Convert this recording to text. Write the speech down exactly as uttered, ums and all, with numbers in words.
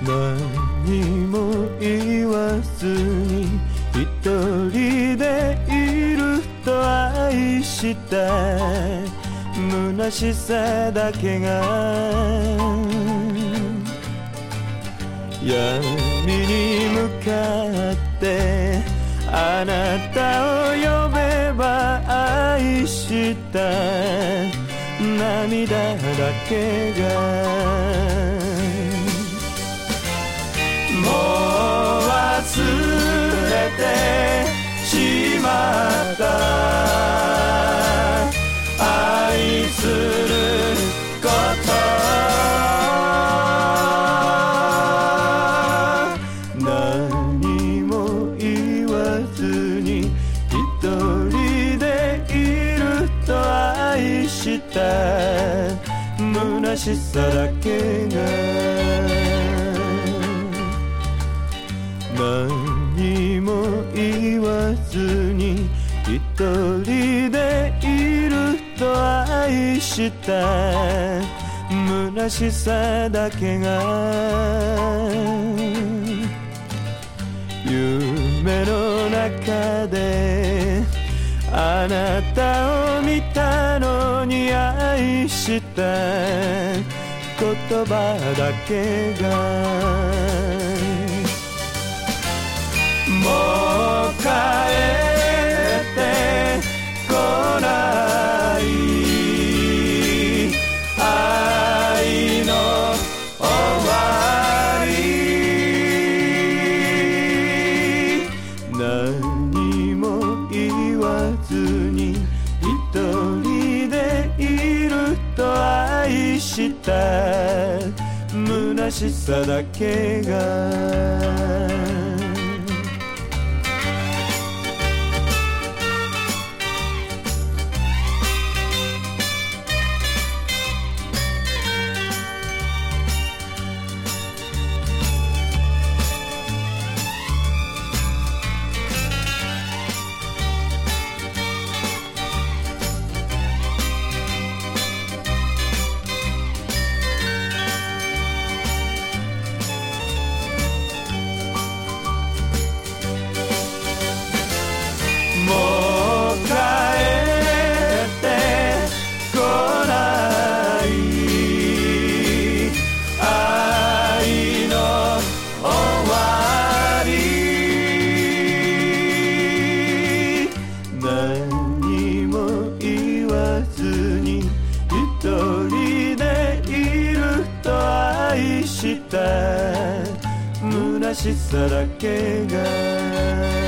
何も言わずに一人でいると愛した虚しさだけが闇に向かってあなたを呼べば愛した涙だけがもう忘れてしまった愛すること何も言わずに一人でいると愛した虚しさだけが何も言わずに一人でいると愛した虚しさだけが夢の中であなたを見たのに愛した言葉だけがもう帰ってこない愛の終わり何も言わずに一人でいると愛した虚しさだけがもう帰ってこない愛の終わり何も言わずに一人でいると愛した虚しさだけが